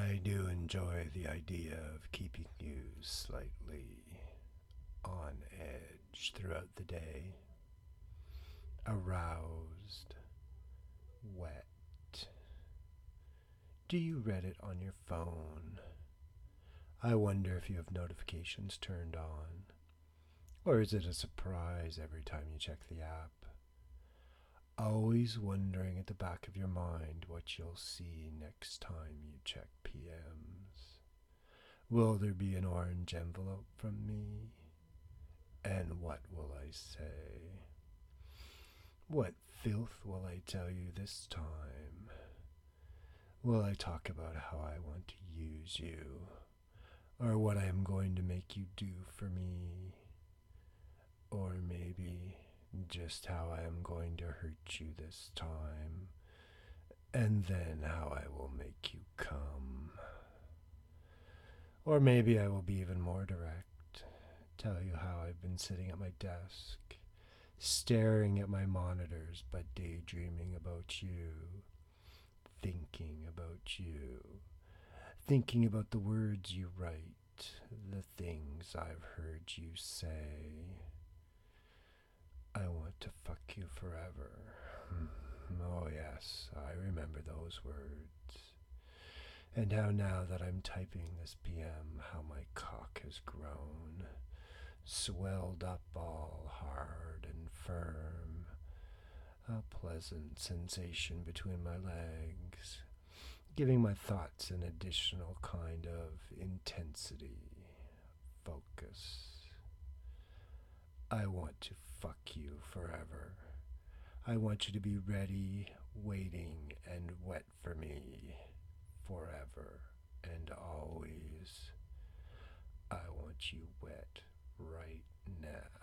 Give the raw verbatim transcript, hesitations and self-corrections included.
I do enjoy the idea of keeping you slightly on edge throughout the day, aroused, wet. Do you read it on your phone? I wonder if you have notifications turned on. Or is it a surprise every time you check the app? Always wondering at the back of your mind what you'll see next time you check P Ms. Will there be an orange envelope from me? And what will I say? What filth will I tell you this time? Will I talk about how I want to use you? Or what I am going to make you do for me? Or maybe just how I am going to hurt you this time, and then how I will make you come. Or maybe I will be even more direct, tell you how I've been sitting at my desk, staring at my monitors but daydreaming about you, thinking about you, thinking about the words you write, the things I've heard you say. I want to fuck you forever. Oh yes, I remember those words. And how now that I'm typing this P M, how my cock has grown, swelled up all hard and firm, a pleasant sensation between my legs, giving my thoughts an additional kind of intensity, focus. I want to fuck you forever. I want you to be ready, waiting, and wet for me forever and always. I want you wet right now.